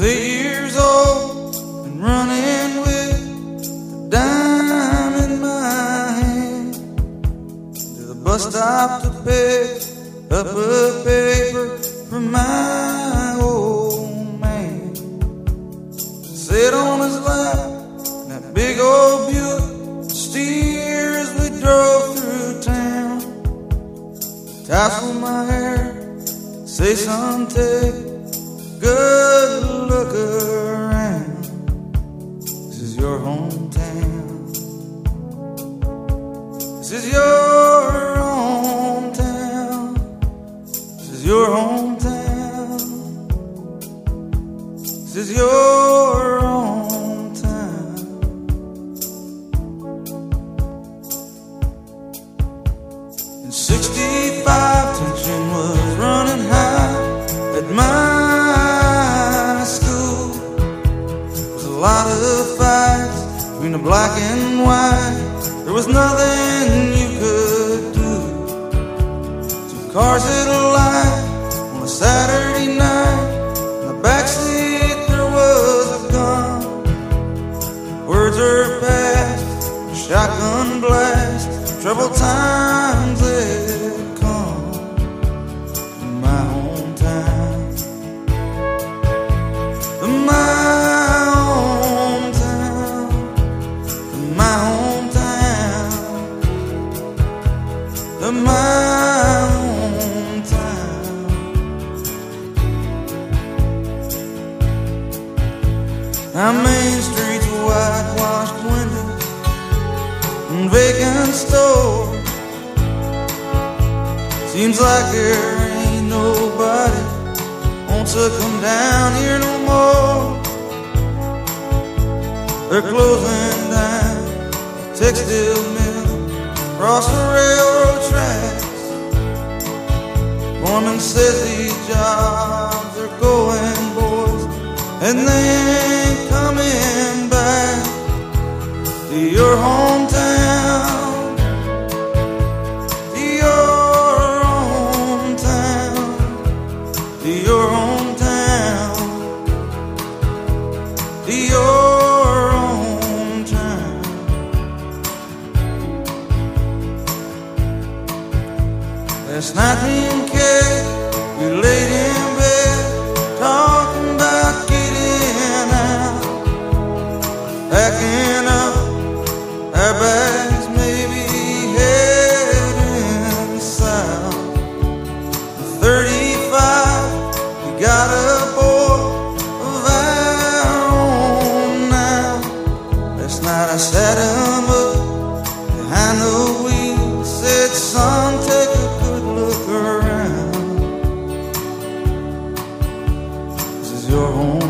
8 years old and running with a dime in my hand to the bus stop to pick up a paper from my old man. Sit on his lap in that big old Buick, steer as we drove through town. Tassel my hair, say son, take a good look around. This is your hometown. This is your hometown. This is your hometown. This is your hometown. In '65, tension was running high at my school. There was a lot of fights between the black and white. There was nothing you could do. Two cars at a light on a Saturday night. In the backseat there was a gun. Words are passed, a shotgun blast. Troubled times had come in my hometown. In my hometown. In my hometown. In my hometown. Our main streets, whitewashed windows and vacant stores. Seems like there ain't nobody wants to come down here no more. They're closing down the textile mill across the railroad tracks. Foreman says these jobs are going, boys, and they ain't coming back to your hometown. To your hometown. To your hometown. To your hometown. Last night me and Kate, we laid in bed talking about getting out, packing up our bags, maybe heading south. 35, we got a boy of our own now. Last night I sat him up behind the wheel, said, son, take a good look around. This is your home.